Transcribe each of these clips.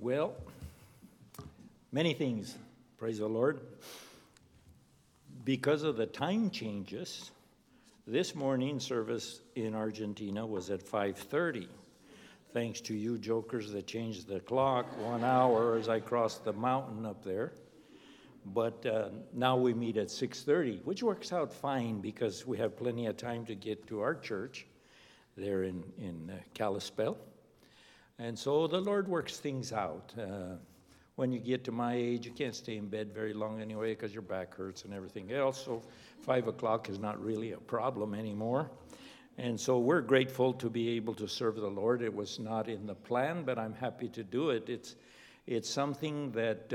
Well, many things, praise the Lord. Because of the time changes, this morning service in Argentina was at 5:30. Thanks to you jokers that changed the clock 1 hour as I crossed the mountain up there. But now we meet at 6:30, which works out fine because we have plenty of time to get to our church there in Kalispell. And so the Lord works things out. When you get to my age, you can't stay in bed very long anyway because your back hurts and everything else. So 5 o'clock is not really a problem anymore. And so we're grateful to be able to serve the Lord. It was not in the plan, but I'm happy to do it. It's something that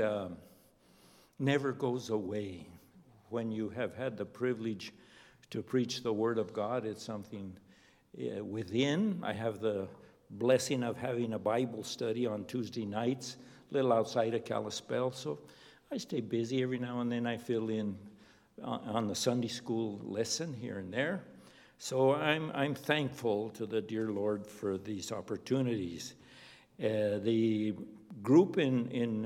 never goes away. When you have had the privilege to preach the Word of God, it's something within. I have the blessing of having a Bible study on Tuesday nights, a little outside of Kalispell, so I stay busy. Every now and then I fill in on the Sunday school lesson here and there. So I'm thankful to the dear Lord for these opportunities. The group in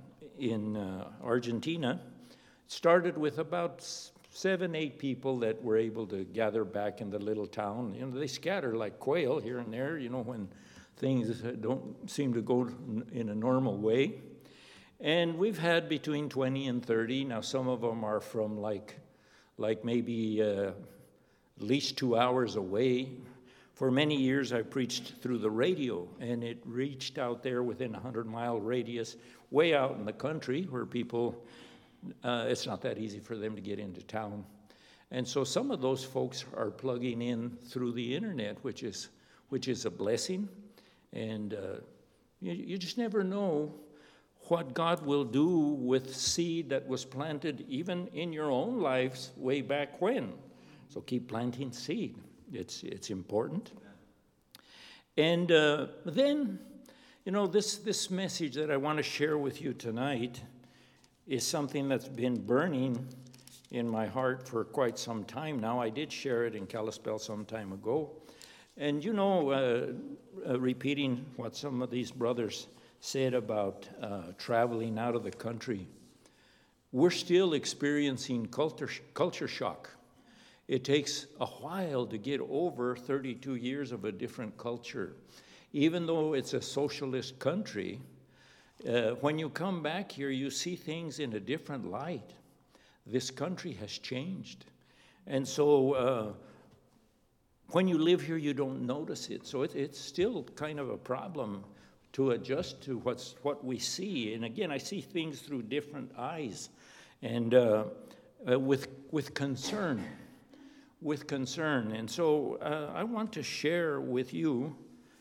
Argentina started with about 7-8 people that were able to gather back in the little town. You know, they scatter like quail here and there, you know, when things don't seem to go in a normal way. And we've had between 20 and 30. Now, some of them are from like maybe at least 2 hours away. For many years, I preached through the radio, and it reached out there within a 100-mile radius, way out in the country where people, it's not that easy for them to get into town. And so some of those folks are plugging in through the internet, which is a blessing. And you just never know what God will do with seed that was planted even in your own lives way back when. So keep planting seed. It's important. And then, you know, this message that I want to share with you tonight is something that's been burning in my heart for quite some time now. I did share it in Kalispell some time ago. And, you know, repeating what some of these brothers said about traveling out of the country, we're still experiencing culture shock. It takes a while to get over 32 years of a different culture. Even though it's a socialist country, when you come back here, you see things in a different light. This country has changed. And so when you live here, you don't notice it. So it's still kind of a problem to adjust to what we see. And again, I see things through different eyes and with concern. With concern. And so I want to share with you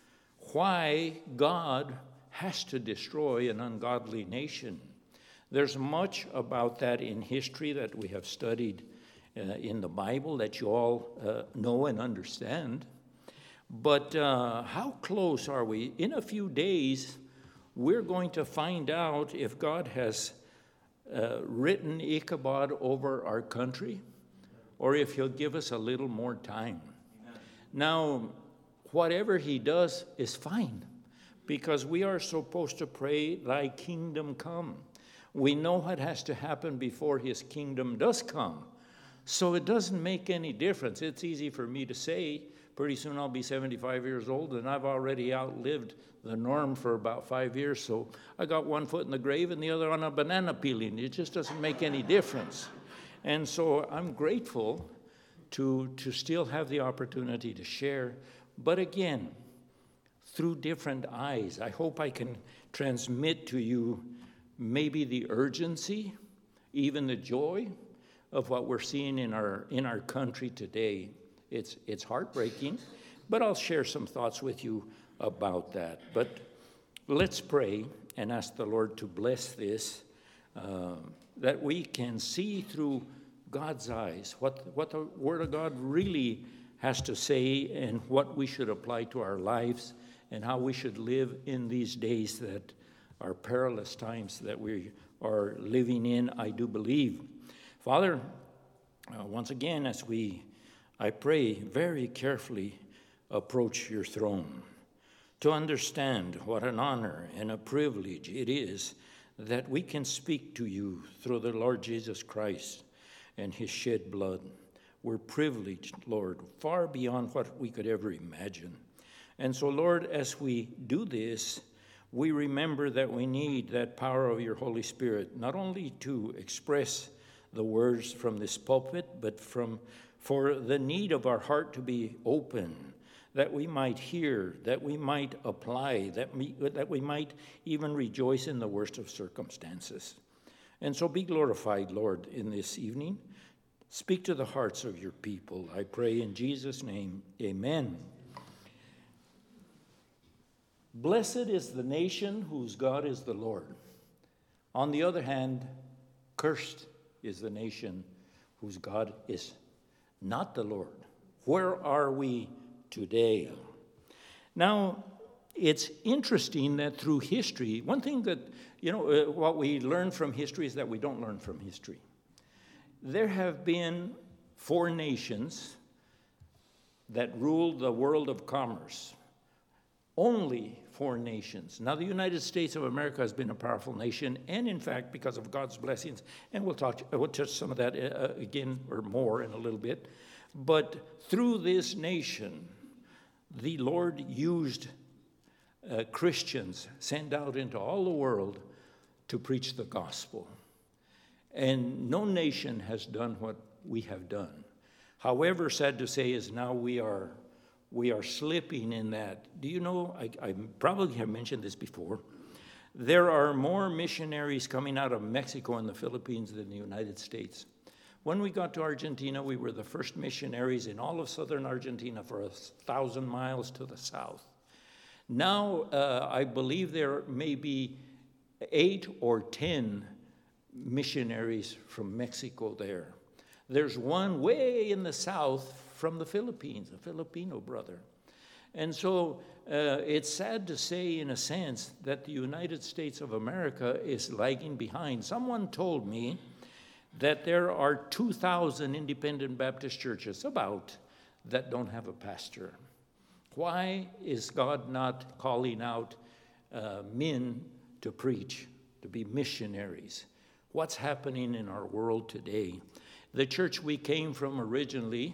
why God has to destroy an ungodly nation. There's much about that in history that we have studied in the Bible that you all know and understand. But how close are we? In a few days, we're going to find out if God has written Ichabod over our country, or if he'll give us a little more time. Amen. Now, whatever he does is fine, because we are supposed to pray, thy kingdom come. We know what has to happen before his kingdom does come. So it doesn't make any difference. It's easy for me to say, pretty soon I'll be 75 years old, and I've already outlived the norm for about 5 years. So I got one foot in the grave and the other on a banana peeling. It just doesn't make any difference. And so I'm grateful to still have the opportunity to share, but again, through different eyes. I hope I can transmit to you maybe the urgency, even the joy of what we're seeing in our country today. It's heartbreaking, but I'll share some thoughts with you about that. But let's pray and ask the Lord to bless this, that we can see through God's eyes what the Word of God really has to say and what we should apply to our lives and how we should live in these days that are perilous times that we are living in, I do believe. Father, once again, I pray very carefully approach your throne. to understand what an honor and a privilege it is that we can speak to you through the Lord Jesus Christ and his shed blood. We're privileged, Lord, far beyond what we could ever imagine. And so, Lord, as we do this, we remember that we need that power of your Holy Spirit, not only to express the words from this pulpit, but for the need of our heart to be open, that we might hear, that we might apply, that we might even rejoice in the worst of circumstances. And so be glorified, Lord, in this evening. Speak to the hearts of your people. I pray in Jesus' name, amen. Blessed is the nation whose God is the Lord. On the other hand, cursed is the nation whose God is not the Lord. Where are we today? Now, it's interesting that through history, one thing that, what we learn from history is that we don't learn from history. There have been 4 nations that ruled the world of commerce. Only 4 nations. Now, the United States of America has been a powerful nation, and in fact, because of God's blessings, and we'll touch some of that again or more in a little bit. But through this nation, the Lord used Christians sent out into all the world to preach the gospel. And no nation has done what we have done. However, sad to say is now we are slipping in that. Do you know, I probably have mentioned this before, there are more missionaries coming out of Mexico and the Philippines than the United States. When we got to Argentina, we were the first missionaries in all of southern Argentina for 1,000 miles to the south. Now, I believe there may be 8 or 10 missionaries from Mexico there. There's one way in the south from the Philippines, a Filipino brother. And so it's sad to say, in a sense, that the United States of America is lagging behind. Someone told me that there are 2,000 independent Baptist churches, that don't have a pastor. Why is God not calling out men to preach, to be missionaries? What's happening in our world today? The church we came from originally,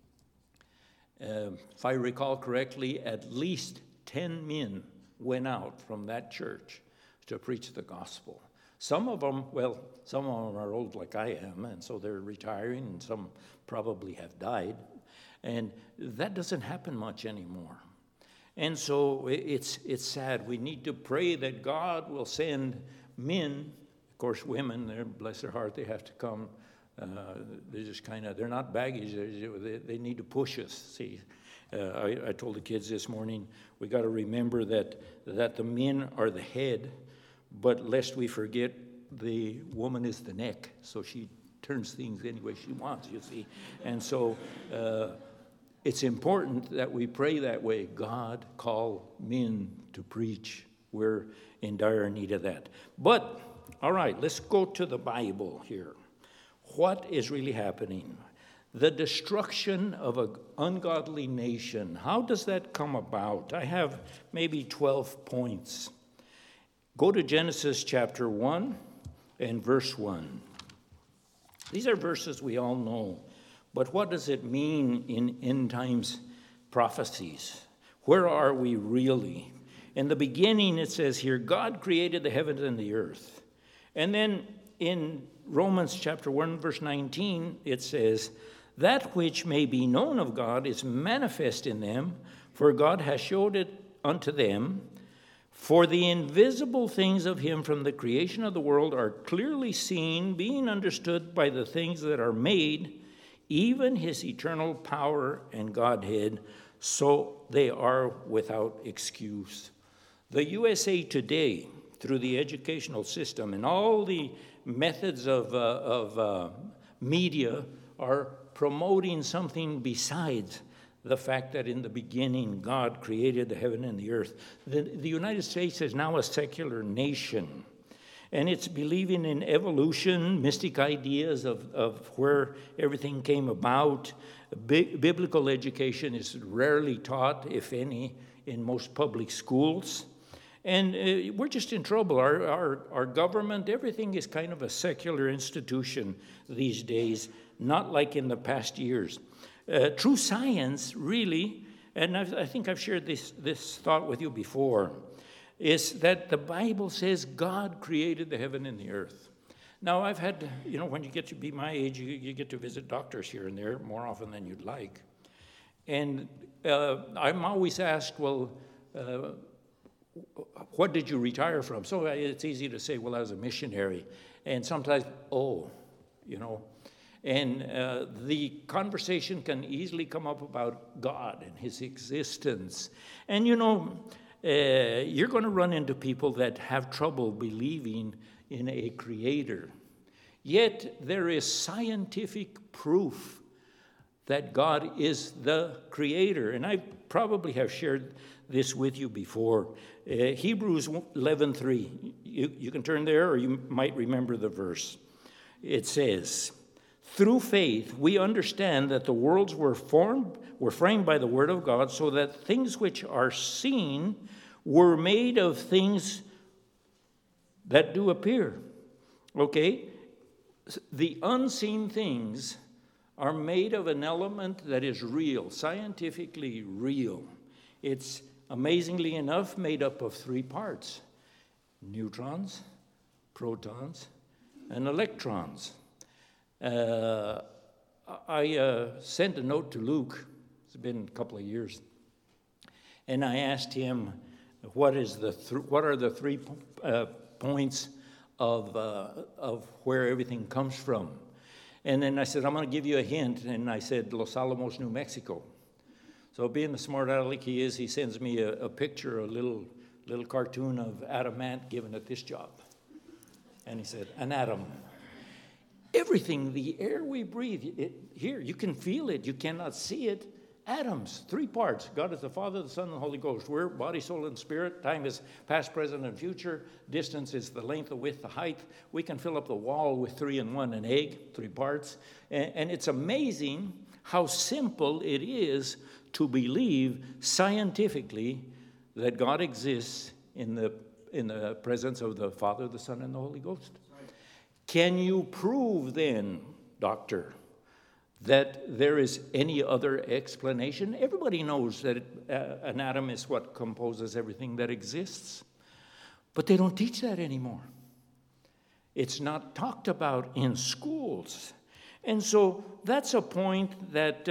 if I recall correctly, at least 10 men went out from that church to preach the gospel. Some of them are old like I am, and so they're retiring, and some probably have died. And that doesn't happen much anymore. And so it's sad. We need to pray that God will send men. Of course, women, they're, bless their heart, they have to come. They're just they're not baggage. They need to push us. See, I told the kids this morning, we got to remember that the men are the head, but lest we forget, the woman is the neck. So she turns things any way she wants, you see. And so it's important that we pray that way. God, call men to preach. We're in dire need of that. But, all right, let's go to the Bible here. What is really happening? The destruction of an ungodly nation. How does that come about? I have maybe 12 points. Go to Genesis chapter 1 and verse 1. These are verses we all know, but what does it mean in end times prophecies? Where are we really? In the beginning, it says here, God created the heavens and the earth. And then in Romans chapter 1, verse 19, it says, that which may be known of God is manifest in them, for God has showed it unto them. For the invisible things of him from the creation of the world are clearly seen, being understood by the things that are made, even his eternal power and Godhead, so they are without excuse. The USA Today, through the educational system and all the methods of media, are promoting something besides the fact that in the beginning God created the heaven and the earth. The United States is now a secular nation, and it's believing in evolution, mystic ideas of where everything came about. Biblical education is rarely taught, if any, in most public schools. And we're just in trouble. Our government, everything is kind of a secular institution these days, not like in the past years. True science, really, and I think I've shared this thought with you before, is that the Bible says God created the heaven and the earth. Now, I've had, when you get to be my age, you get to visit doctors here and there more often than you'd like. And I'm always asked, well, what did you retire from? So it's easy to say, well, I was a missionary. And sometimes, and the conversation can easily come up about God and his existence. And you're going to run into people that have trouble believing in a creator. Yet there is scientific proof that God is the creator. And I probably have shared this with you before. Hebrews 11:3. You can turn there, or you might remember the verse. It says, through faith we understand that the worlds were framed by the word of God, so that things which are seen were made of things that do appear. Okay? The unseen things are made of an element that is real, scientifically real. It's, amazingly enough, made up of 3 parts: neutrons, protons, and electrons. I sent a note to Luke. It's been a couple of years. And I asked him, what are the 3 points of where everything comes from? And then I said, I'm going to give you a hint. And I said, Los Alamos, New Mexico. So being the smart aleck he is, he sends me a picture, a little cartoon of Adam Ant giving it this job. And he said, an atom. Everything, the air we breathe, here, you can feel it, you cannot see it. Atoms, 3 parts. God is the Father, the Son, and the Holy Ghost. We're body, soul, and spirit. Time is past, present, and future. Distance is the length, the width, the height. We can fill up the wall with 3 in 1, an egg, 3 parts. And it's amazing how simple it is to believe scientifically that God exists in the presence of the Father, the Son, and the Holy Ghost. Can you prove then, doctor, that there is any other explanation? Everybody knows that an atom is what composes everything that exists. But they don't teach that anymore. It's not talked about in schools. And so that's a point that,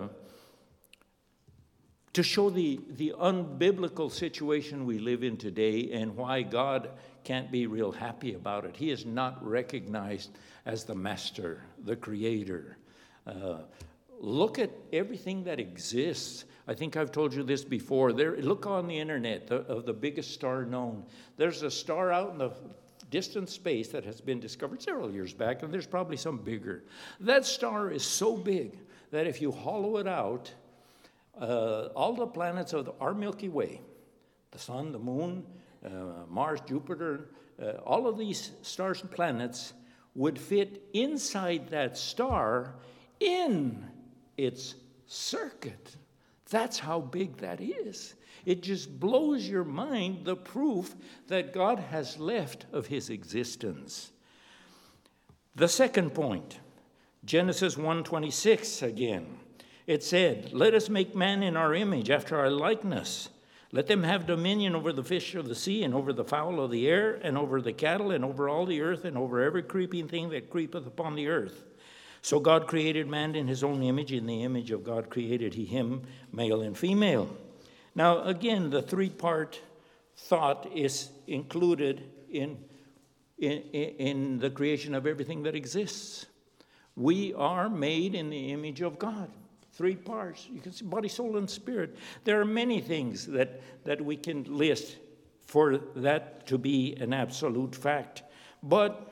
to show the unbiblical situation we live in today and why God can't be real happy about it. He is not recognized as the master, the creator. Look at everything that exists. I think I've told you this before. Look on the internet of the biggest star known. There's a star out in the distant space that has been discovered several years back, and there's probably some bigger. That star is so big that if you hollow it out, all the planets of our Milky Way, the sun, the moon, Mars, Jupiter, all of these stars and planets would fit inside that star in its circuit. That's how big that is. It just blows your mind, the proof that God has left of his existence. The second point, Genesis 1:26 again. It said, let us make man in our image, after our likeness. Let them have dominion over the fish of the sea, and over the fowl of the air, and over the cattle, and over all the earth, and over every creeping thing that creepeth upon the earth. So God created man in his own image. In the image of God created he him, male and female. Now, again, the 3-part thought is included in the creation of everything that exists. We are made in the image of God. 3 parts. You can see body, soul, and spirit. There are many things that we can list for that to be an absolute fact. But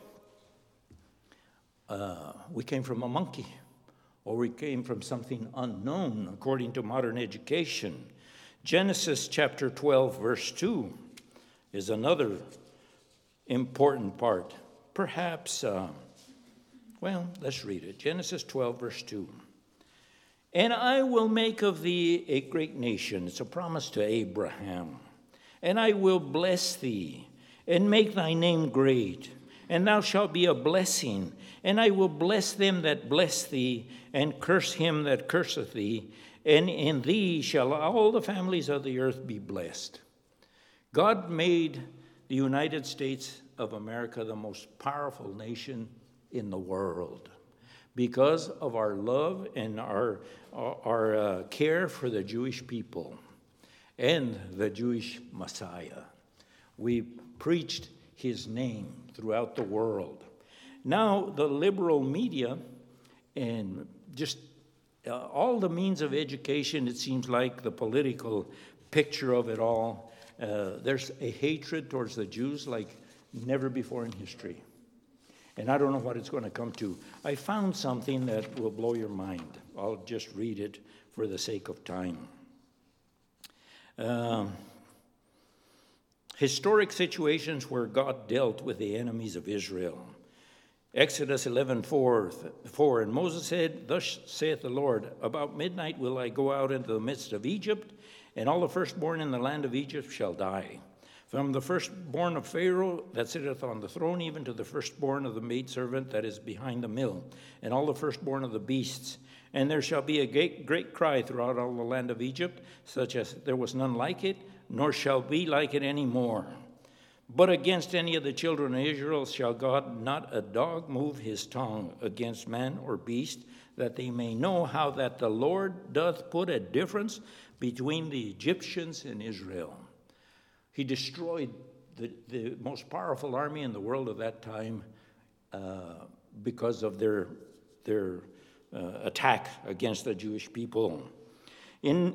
we came from a monkey, or we came from something unknown according to modern education. Genesis chapter 12, verse 2 is another important part. Perhaps, let's read it. Genesis 12, verse 2. And I will make of thee a great nation. It's a promise to Abraham. And I will bless thee, and make thy name great. And thou shalt be a blessing. And I will bless them that bless thee, and curse him that curseth thee. And in thee shall all the families of the earth be blessed. God made the United States of America the most powerful nation in the world because of our love and our care for the Jewish people and the Jewish Messiah. We preached his name throughout the world. Now, the liberal media and just all the means of education, it seems like the political picture of it all, there's a hatred towards the Jews like never before in history. And I don't know what it's going to come to. I found something that will blow your mind. I'll just read it for the sake of time. Historic situations where God dealt with the enemies of Israel. Exodus 11:4, and Moses said, Thus saith the Lord, about midnight will I go out into the midst of Egypt, and all the firstborn in the land of Egypt shall die. From the firstborn of Pharaoh that sitteth on the throne, even to the firstborn of the maidservant that is behind the mill, and all the firstborn of the beasts. And there shall be a great cry throughout all the land of Egypt, such as there was none like it, nor shall be like it any more. But against any of the children of Israel shall God not a dog move his tongue against man or beast, that they may know how that the Lord doth put a difference between the Egyptians and Israel. He destroyed the most powerful army in the world of that time because of their attack against the Jewish people. In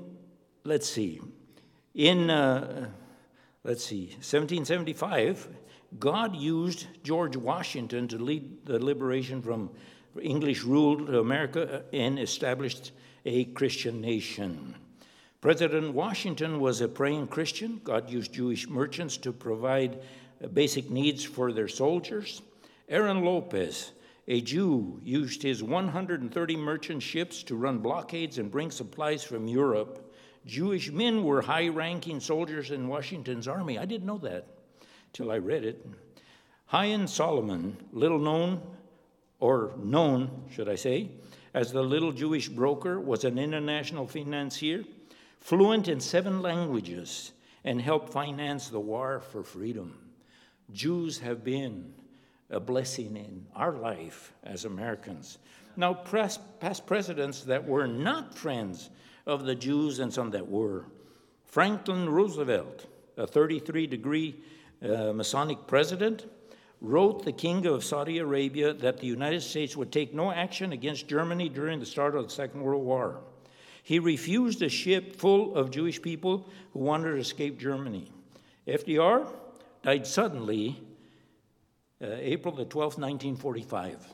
1775, God used George Washington to lead the liberation from English rule to America and established a Christian nation. President Washington was a praying Christian. God used Jewish merchants to provide basic needs for their soldiers. Aaron Lopez, a Jew, used his 130 merchant ships to run blockades and bring supplies from Europe. Jewish men were high-ranking soldiers in Washington's army. I didn't know that till I read it. Haym Salomon, little known, or known, should I say, as the little Jewish broker, was an international financier, fluent in 7 languages, and helped finance the war for freedom. Jews have been a blessing in our life as Americans. Now, past presidents that were not friends of the Jews and some that were. Franklin Roosevelt, a 33-degree Masonic president, wrote the king of Saudi Arabia that the United States would take no action against Germany during the start of the Second World War. He refused a ship full of Jewish people who wanted to escape Germany. FDR died suddenly April the 12th, 1945.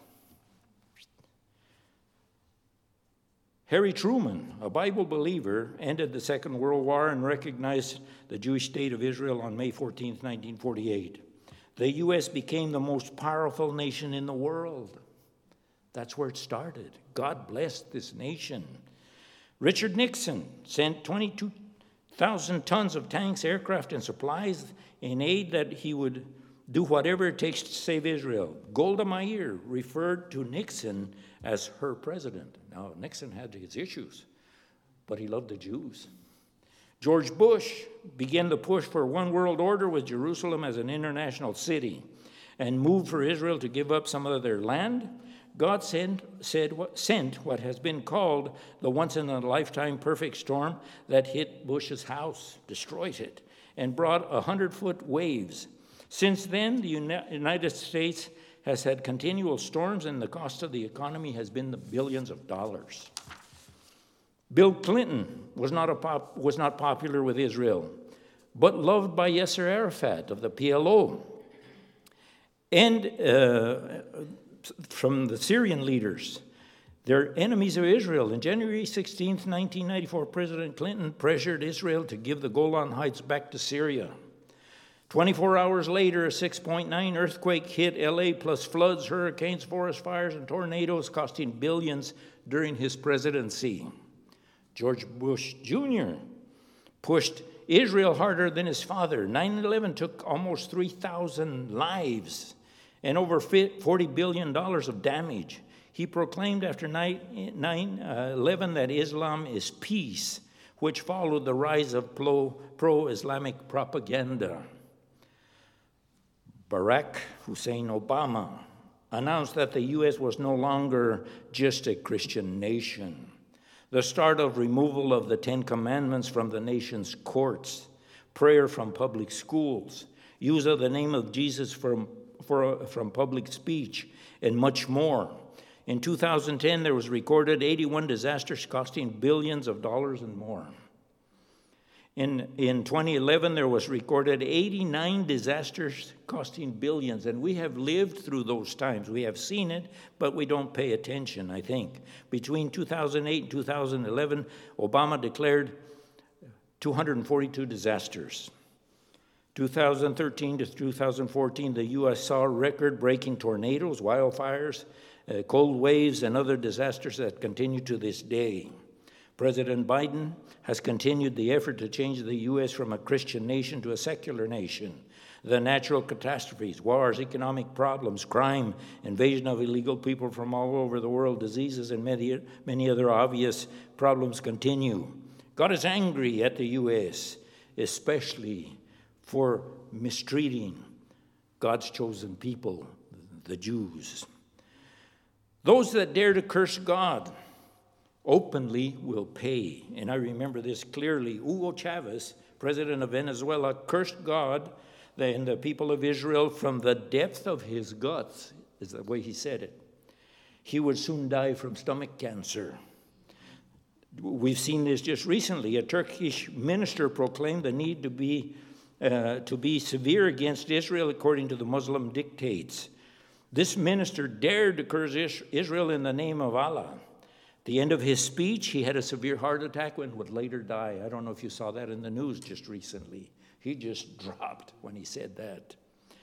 Harry Truman, a Bible believer, ended the Second World War and recognized the Jewish state of Israel on May 14, 1948. The U.S. became the most powerful nation in the world. That's where it started. God blessed this nation. Richard Nixon sent 22,000 tons of tanks, aircraft, and supplies in aid that he would do whatever it takes to save Israel. Golda Meir referred to Nixon as her president. Now, Nixon had his issues, but he loved the Jews. George Bush began the push for one world order with Jerusalem as an international city and moved for Israel to give up some of their land. God sent what has been called the once-in-a-lifetime perfect storm that hit Bush's house, destroyed it, and brought 100-foot waves. Since then, the United States has had continual storms, and the cost of the economy has been the billions of dollars. Bill Clinton was not popular with Israel, but loved by Yasser Arafat of the PLO. And from the Syrian leaders, they're enemies of Israel. On January 16, 1994, President Clinton pressured Israel to give the Golan Heights back to Syria. 24 hours later, a 6.9 earthquake hit LA, plus floods, hurricanes, forest fires, and tornadoes, costing billions during his presidency. George Bush Jr. pushed Israel harder than his father. 9/11 took almost 3,000 lives and over $40 billion of damage. He proclaimed after 9/11 that Islam is peace, which followed the rise of pro-Islamic propaganda. Barack Hussein Obama announced that the U.S. was no longer just a Christian nation. The start of removal of the Ten Commandments from the nation's courts, prayer from public schools, use of the name of Jesus from public speech, and much more. In 2010, there was recorded 81 disasters costing billions of dollars and more. In 2011, there was recorded 89 disasters costing billions, and we have lived through those times. We have seen it, but we don't pay attention, I think. Between 2008 and 2011, Obama declared 242 disasters. 2013 to 2014, the U.S. saw record-breaking tornadoes, wildfires, cold waves, and other disasters that continue to this day. President Biden has continued the effort to change the U.S. from a Christian nation to a secular nation. The natural catastrophes, wars, economic problems, crime, invasion of illegal people from all over the world, diseases, and many other obvious problems continue. God is angry at the U.S., especially for mistreating God's chosen people, the Jews. Those that dare to curse God openly will pay. And I remember this clearly. Hugo Chavez, president of Venezuela, cursed God and the people of Israel from the depth of his guts, is the way he said it. He would soon die from stomach cancer. We've seen this just recently. A Turkish minister proclaimed the need to be severe against Israel according to the Muslim dictates. This minister dared to curse Israel in the name of Allah. At the end of his speech, he had a severe heart attack and would later die. I don't know if you saw that in the news just recently. He just dropped when he said that.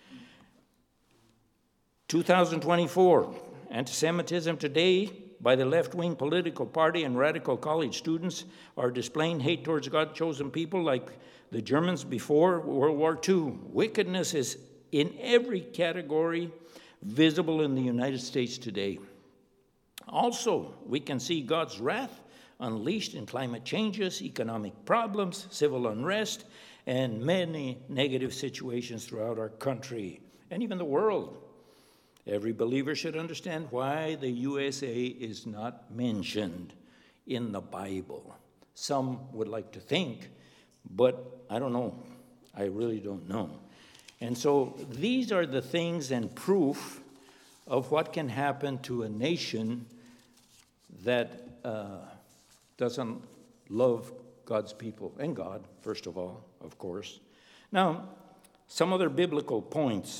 2024, anti-Semitism today by the left-wing political party and radical college students are displaying hate towards God-chosen people like the Germans before World War II. Wickedness is in every category visible in the United States today. Also, we can see God's wrath unleashed in climate changes, economic problems, civil unrest, and many negative situations throughout our country and even the world. Every believer should understand why the USA is not mentioned in the Bible. Some would like to think, but I don't know. I really don't know. And so these are the things and proof of what can happen to a nation that doesn't love God's people, and God, first of all, of course. Now, some other biblical points.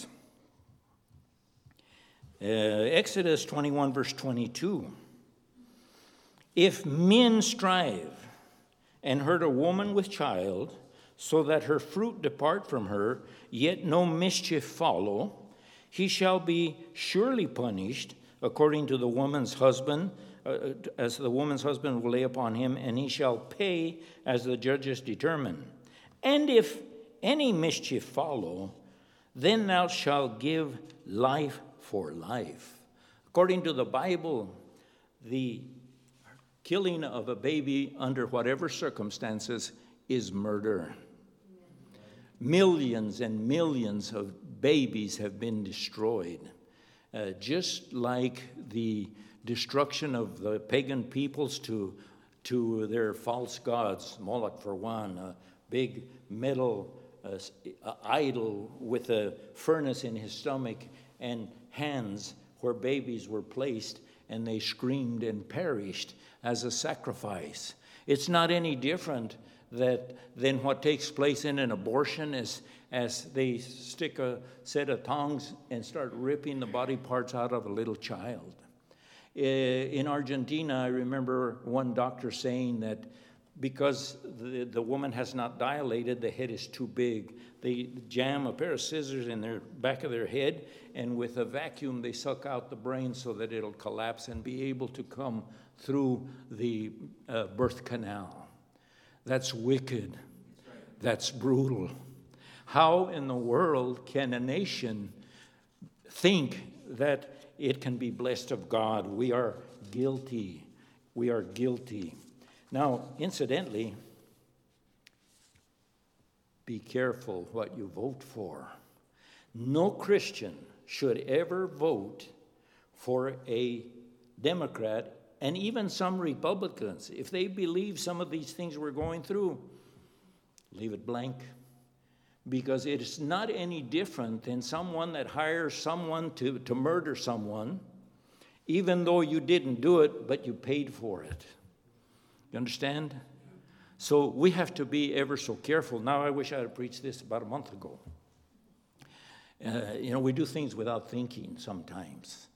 Exodus 21, verse 22. If men strive and hurt a woman with child, so that her fruit depart from her, yet no mischief follow, he shall be surely punished according to the woman's husband, as the woman's husband will lay upon him, and he shall pay as the judges determine. And if any mischief follow, then thou shalt give life for life. According to the Bible, the killing of a baby under whatever circumstances is murder. Millions and millions of babies have been destroyed. Just like the destruction of the pagan peoples to their false gods, Moloch for one, a big metal idol with a furnace in his stomach and hands where babies were placed, and they screamed and perished as a sacrifice. It's not any different than what takes place in an abortion as they stick a set of tongs and start ripping the body parts out of a little child. In Argentina, I remember one doctor saying that because the woman has not dilated, the head is too big. They jam a pair of scissors in their back of their head, and with a vacuum they suck out the brain so that it'll collapse and be able to come through the birth canal. That's wicked. That's brutal. How in the world can a nation think that it can be blessed of God? We are guilty. We are guilty. Now, incidentally, be careful what you vote for. No Christian should ever vote for a Democrat, and even some Republicans, if they believe some of these things we're going through, leave it blank. Because it is not any different than someone that hires someone to murder someone, even though you didn't do it, but you paid for it. You understand? So we have to be ever so careful. Now, I wish I had preached this about a month ago. We do things without thinking sometimes.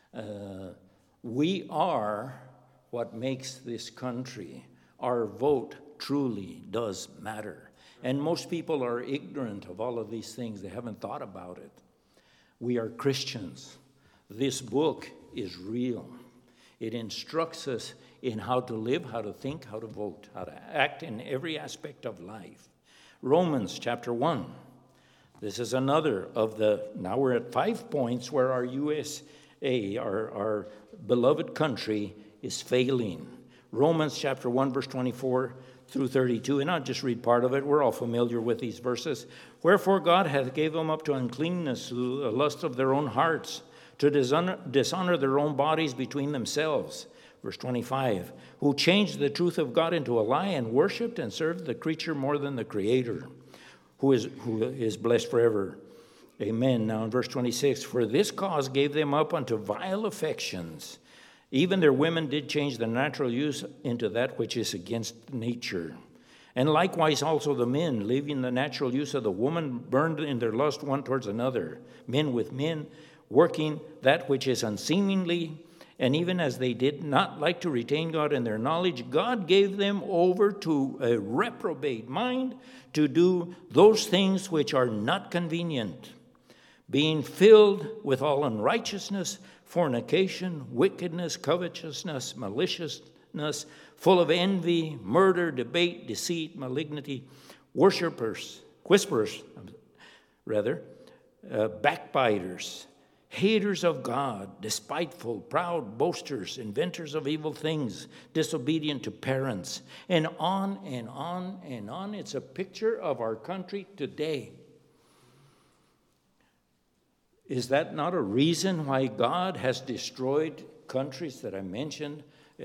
We are what makes this country. Our vote truly does matter. And most people are ignorant of all of these things. They haven't thought about it. We are Christians. This book is real. It instructs us in how to live, how to think, how to vote, how to act in every aspect of life. Romans chapter 1. This is another of now we're at 5 points where our USA, our beloved country, is failing. Romans chapter 1, verse 24 through 32, and I'll just read part of it. We're all familiar with these verses. Wherefore God hath gave them up to uncleanness through the lust of their own hearts, to dishonor their own bodies between themselves. Verse 25, who changed the truth of God into a lie and worshipped and served the creature more than the Creator, who is blessed forever. Amen. Now in verse 26, for this cause gave them up unto vile affections. Even their women did change the natural use into that which is against nature. And likewise also the men, leaving the natural use of the woman, burned in their lust one towards another. Men with men, working that which is unseemly. And even as they did not like to retain God in their knowledge, God gave them over to a reprobate mind to do those things which are not convenient, being filled with all unrighteousness, fornication, wickedness, covetousness, maliciousness, full of envy, murder, debate, deceit, malignity, whisperers, backbiters, haters of God, despiteful, proud, boasters, inventors of evil things, disobedient to parents, and on and on and on. It's a picture of our country today. Is that not a reason why God has destroyed countries that I mentioned?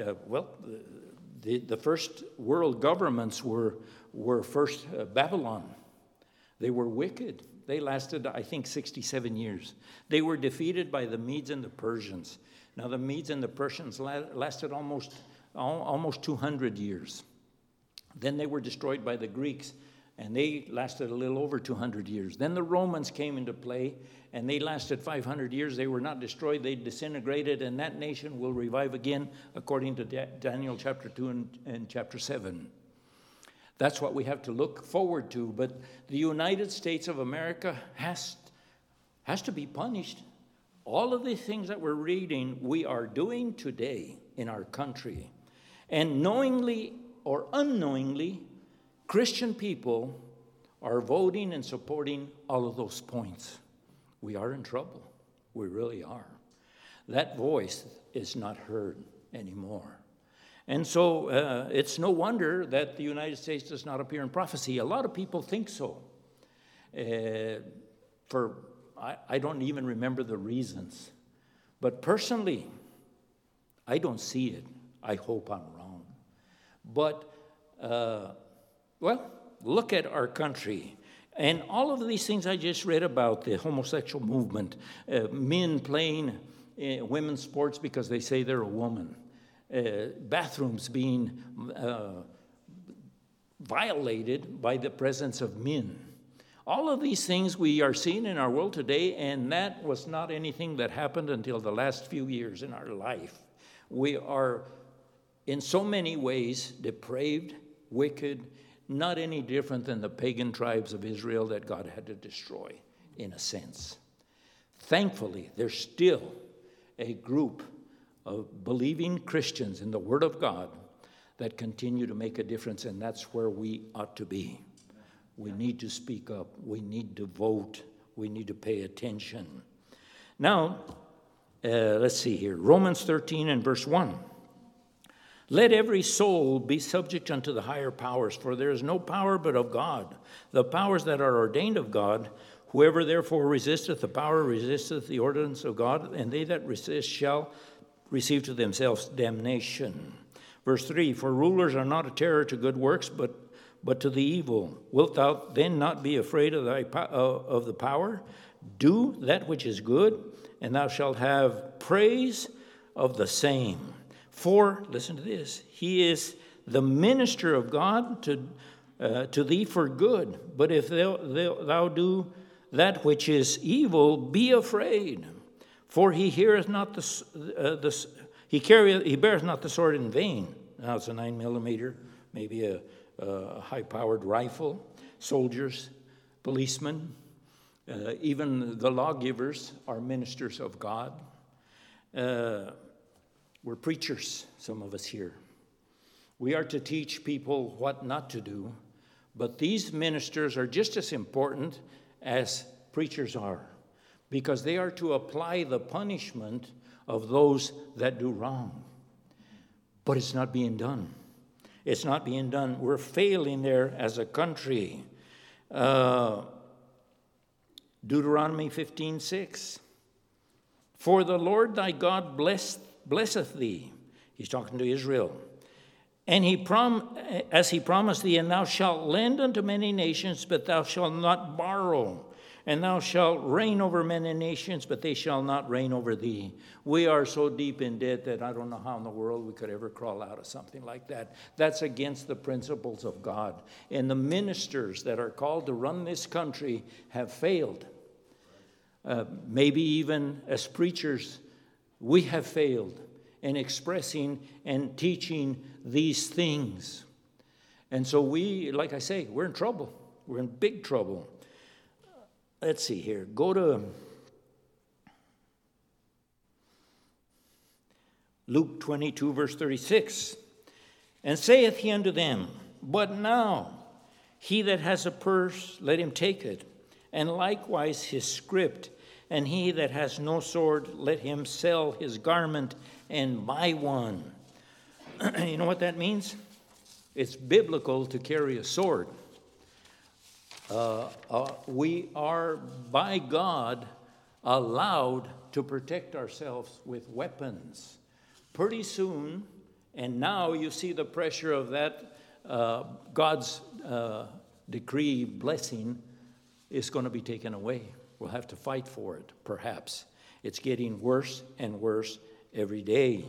The first world governments were first Babylon. They were wicked. They lasted, I think, 67 years. They were defeated by the Medes and the Persians. Now, the Medes and the Persians lasted almost 200 years. Then they were destroyed by the Greeks, and they lasted a little over 200 years. Then the Romans came into play, and they lasted 500 years. They were not destroyed. They disintegrated, and that nation will revive again, according to Daniel chapter 2 and chapter 7. That's what we have to look forward to. But the United States of America has to be punished. All of the things that we're reading, we are doing today in our country. And knowingly or unknowingly, Christian people are voting and supporting all of those points. We are in trouble. We really are. That voice is not heard anymore. And so it's no wonder that the United States does not appear in prophecy. A lot of people think so. I don't even remember the reasons. But personally, I don't see it. I hope I'm wrong. But, look at our country. And all of these things I just read about, the homosexual movement, men playing women's sports because they say they're a woman. Bathrooms being violated by the presence of men. All of these things we are seeing in our world today, and that was not anything that happened until the last few years in our life. We are in so many ways depraved, wicked, not any different than the pagan tribes of Israel that God had to destroy, in a sense. Thankfully, there's still a group of believing Christians in the Word of God that continue to make a difference, and that's where we ought to be. We need to speak up. We need to vote. We need to pay attention. Now, let's see here. Romans 13 and verse 1. Let every soul be subject unto the higher powers, for there is no power but of God. The powers that are ordained of God, whoever therefore resisteth the power resisteth the ordinance of God, and they that resist shall receive to themselves damnation. Verse 3, for rulers are not a terror to good works, but to the evil. Wilt thou then not be afraid of the power? Do that which is good, and thou shalt have praise of the same. For, listen to this, he is the minister of God to thee for good. But if thou do that which is evil, be afraid. For he beareth not the sword in vain. Now it's a 9mm, maybe a high-powered rifle. Soldiers, policemen, even the lawgivers are ministers of God. We're preachers, some of us here. We are to teach people what not to do, but these ministers are just as important as preachers are, because they are to apply the punishment of those that do wrong. But it's not being done. It's not being done. We're failing there as a country. Deuteronomy 15:6. For the Lord thy God blesseth thee. He's talking to Israel. And as he promised thee, and thou shalt lend unto many nations, but thou shalt not borrow. And thou shalt reign over many nations, but they shall not reign over thee. We are so deep in debt that I don't know how in the world we could ever crawl out of something like that. That's against the principles of God. And the ministers that are called to run this country have failed. Maybe even as preachers, we have failed in expressing and teaching these things. And so we, like I say, we're in trouble. We're in big trouble. Let's see here. Go to Luke 22, verse 36. And saith he unto them, but now he that has a purse, let him take it, and likewise his scrip. And he that has no sword, let him sell his garment and buy one. You know what that means? It's biblical to carry a sword. We are, by God, allowed to protect ourselves with weapons. Pretty soon, and now you see the pressure of that, God's decree, blessing, is going to be taken away. We'll have to fight for it, perhaps. It's getting worse and worse every day.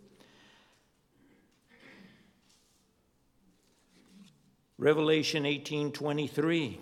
Revelation 18:23.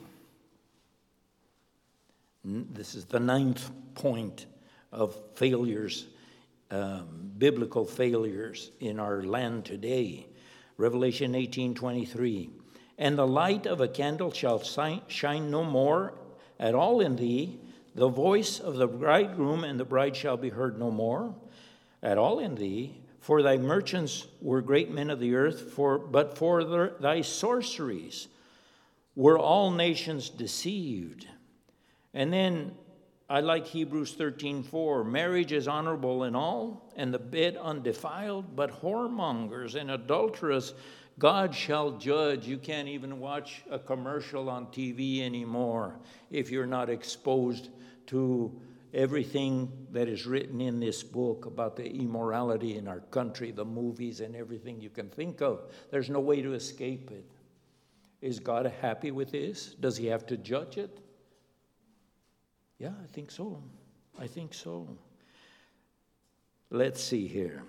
This is the 9th point of failures, biblical failures in our land today. Revelation 18:23. And the light of a candle shall shine no more at all in thee. The voice of the bridegroom and the bride shall be heard no more at all in thee. For thy merchants were great men of the earth, but for thy sorceries were all nations deceived. And then I like Hebrews 13:4. Marriage is honorable in all, and the bed undefiled, but whoremongers and adulterers God shall judge. You can't even watch a commercial on TV anymore if you're not exposed to everything that is written in this book about the immorality in our country, the movies and everything you can think of. There's no way to escape it. Is God happy with this? Does he have to judge it? Yeah, I think so. I think so. Let's see here.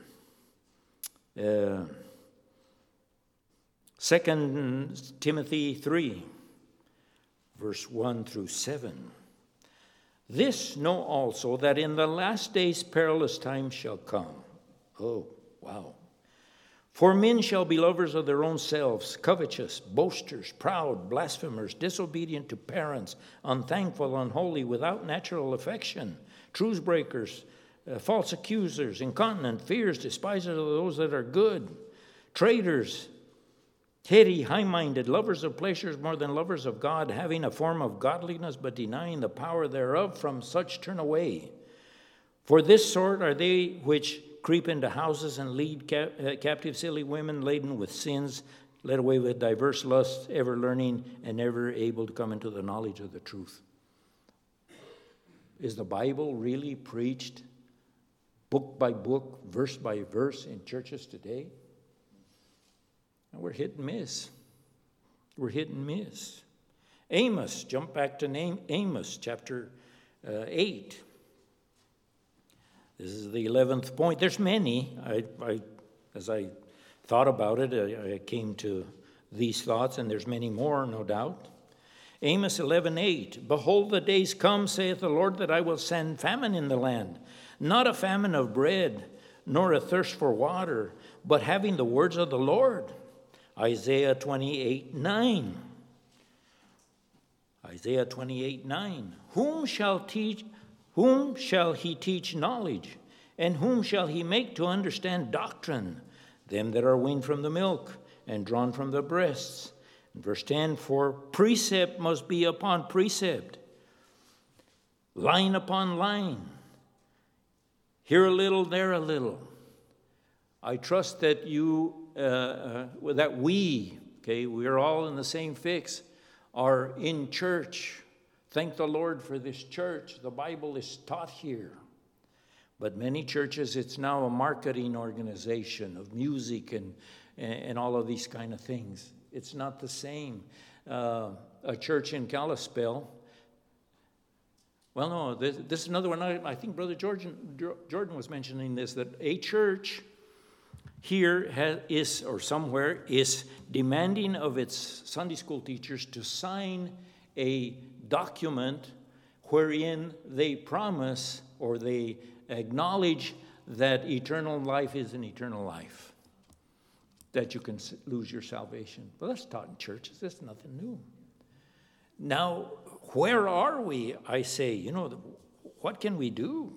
2 Timothy 3, verse 1 through 7. This know also, that in the last days perilous times shall come. Oh, wow. For men shall be lovers of their own selves, covetous, boasters, proud, blasphemers, disobedient to parents, unthankful, unholy, without natural affection, truce breakers, false accusers, incontinent, fierce, despisers of those that are good, traitors, heady, high-minded, lovers of pleasures more than lovers of God, having a form of godliness but denying the power thereof. From such turn away. For this sort are they which creep into houses and lead captive silly women laden with sins, led away with diverse lusts, ever learning and never able to come into the knowledge of the truth. Is the Bible really preached book by book, verse by verse in churches today? And we're hit and miss. We're hit and miss. Amos, jump back to Amos chapter 8. This is the 11th point. There's many. As I thought about it, I came to these thoughts, and there's many more, no doubt. Amos 11:8. Behold, the days come, saith the Lord, that I will send famine in the land, not a famine of bread, nor a thirst for water, but having the words of the Lord. Isaiah 28:9. Isaiah 28:9. Whom shall he teach knowledge? And whom shall he make to understand doctrine? Them that are weaned from the milk and drawn from the breasts. In verse 10, for precept must be upon precept, line upon line, here a little, there a little. I trust that we're all in the same fix, are in church. Thank the Lord for this church. The Bible is taught here. But many churches, it's now a marketing organization of music and all of these kind of things. It's not the same. A church in Kalispell. Well, no, this is another one. I think Brother Jordan was mentioning this, that a church here is demanding of its Sunday school teachers to sign a document wherein they promise or they acknowledge that eternal life is an eternal life, that you can lose your salvation. Well, that's taught in churches. That's nothing new. Now, where are we? I say, what can we do?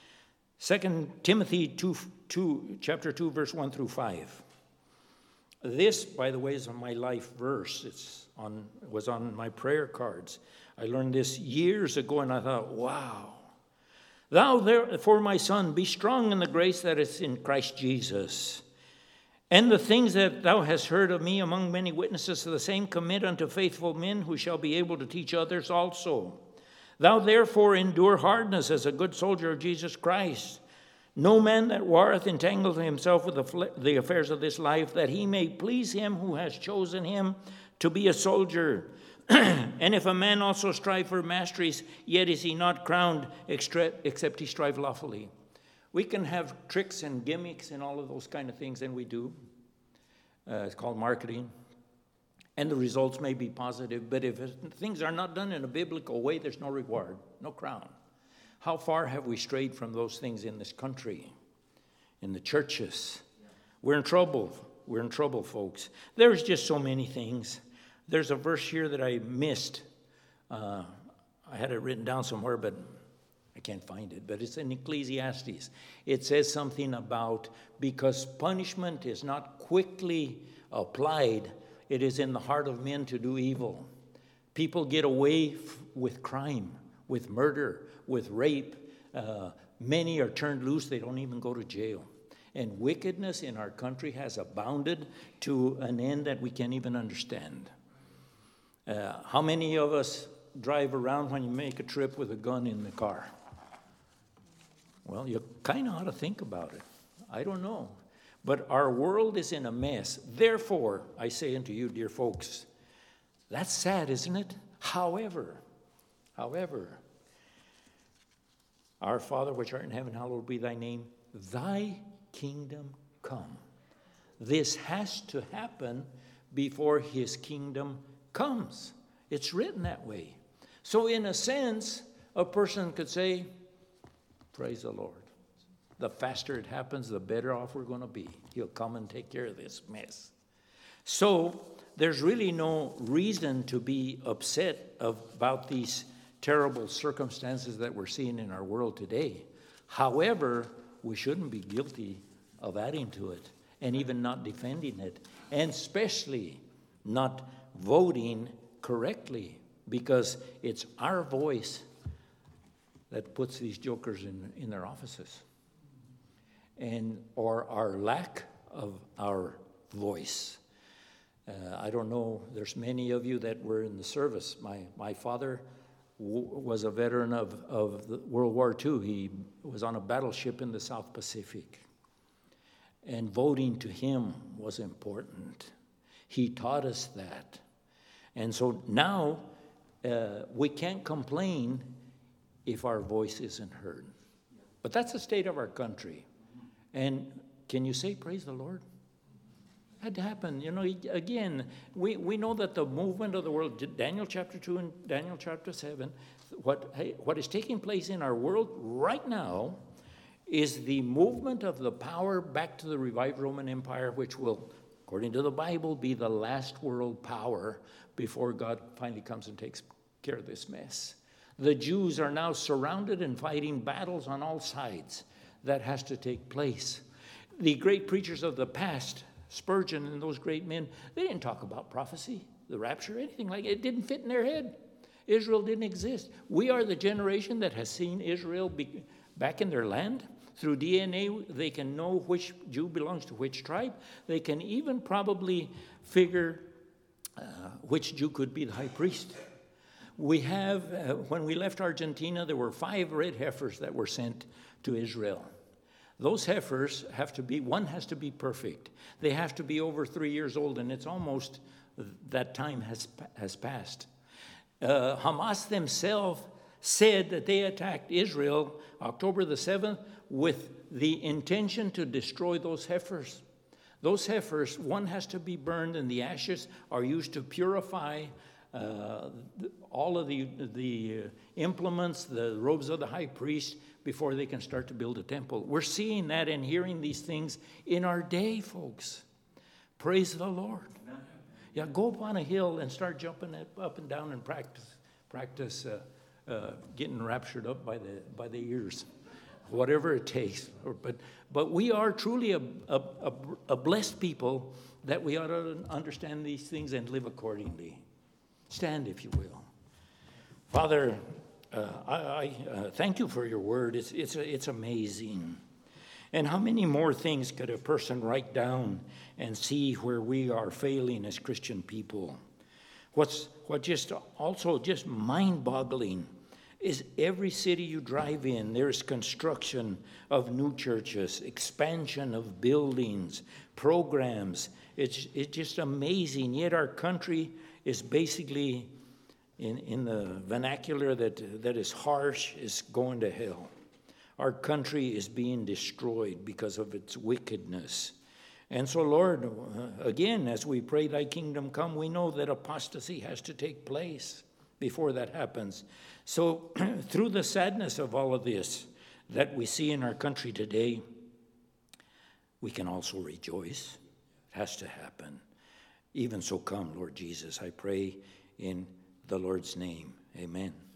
2 Timothy chapter 2, verse 1 through 5. This, by the way, is my life verse. It was on my prayer cards. I learned this years ago, and I thought, wow. Thou therefore, my son, be strong in the grace that is in Christ Jesus. And the things that thou hast heard of me among many witnesses, the same commit unto faithful men who shall be able to teach others also. Thou therefore endure hardness as a good soldier of Jesus Christ. No man that warreth entangleth himself with the affairs of this life, that he may please him who has chosen him to be a soldier. And if a man also strive for masteries, yet is he not crowned, except he strive lawfully. We can have tricks and gimmicks and all of those kind of things, and we do. It's called marketing. And the results may be positive, but if things are not done in a biblical way, there's no reward, no crown. How far have we strayed from those things in this country, in the churches? We're in trouble. We're in trouble, folks. There's just so many things. There's a verse here that I missed. I had it written down somewhere, but I can't find it. But it's in Ecclesiastes. It says something about, because punishment is not quickly applied, it is in the heart of men to do evil. People get away with crime, with murder, with rape. Many are turned loose. They don't even go to jail. And wickedness in our country has abounded to an end that we can't even understand. How many of us drive around when you make a trip with a gun in the car? Well, you kind of ought to think about it. I don't know. But our world is in a mess. Therefore, I say unto you, dear folks, that's sad, isn't it? However, our Father which art in heaven, hallowed be thy name. Thy kingdom come. This has to happen before his kingdom comes. It's written that way. So in a sense, a person could say, praise the Lord. the faster it happens, the better off we're going to be. He'll come and take care of this mess. So there's really no reason to be upset about these terrible circumstances that we're seeing in our world today. However, we shouldn't be guilty of adding to it and even not defending it, and especially not voting correctly, because it's our voice that puts these jokers in their offices, or our lack of our voice. I don't know, there's many of you that were in the service. My father was a veteran of the World War II. He was on a battleship in the South Pacific. And voting to him was important. He taught us that. And so now we can't complain if our voice isn't heard. But that's the state of our country. And can you say, praise the Lord? Had to happen. You know, again, we know that the movement of the world, Daniel chapter 2 and Daniel chapter 7, what is taking place in our world right now is the movement of the power back to the revived Roman Empire, which will, according to the Bible, be the last world power before God finally comes and takes care of this mess. The Jews are now surrounded and fighting battles on all sides. That has to take place. The great preachers of the past, Spurgeon and those great men, they didn't talk about prophecy, the rapture, anything like it. It didn't fit in their head. Israel didn't exist. We are the generation that has seen Israel back in their land. Through DNA, they can know which Jew belongs to which tribe. They can even probably figure which Jew could be the high priest. We have, when we left Argentina, there were 5 red heifers that were sent to Israel. Those heifers have to be, one has to be perfect. They have to be over 3 years old, and it's almost that time has passed. Hamas themselves said that they attacked Israel October the 7th with the intention to destroy those heifers. Those heifers, one has to be burned, and the ashes are used to purify all of the implements, the robes of the high priest, before they can start to build a temple. We're seeing that and hearing these things in our day, folks. Praise the Lord. Yeah, go up on a hill and start jumping up and down and practice getting raptured up by the ears, whatever it takes. But we are truly a blessed people that we ought to understand these things and live accordingly. Stand, if you will. Father, I thank you for your word. It's amazing. And how many more things could a person write down and see where we are failing as Christian people? What just also just mind-boggling is every city you drive in, there's construction of new churches, expansion of buildings, programs. It's just amazing. Yet our country is basically, in the vernacular that is harsh, is going to hell. Our country is being destroyed because of its wickedness. And so, Lord, again, as we pray thy kingdom come, we know that apostasy has to take place before that happens. So through the sadness of all of this that we see in our country today, we can also rejoice. It has to happen. Even so come, Lord Jesus, I pray in the Lord's name. Amen.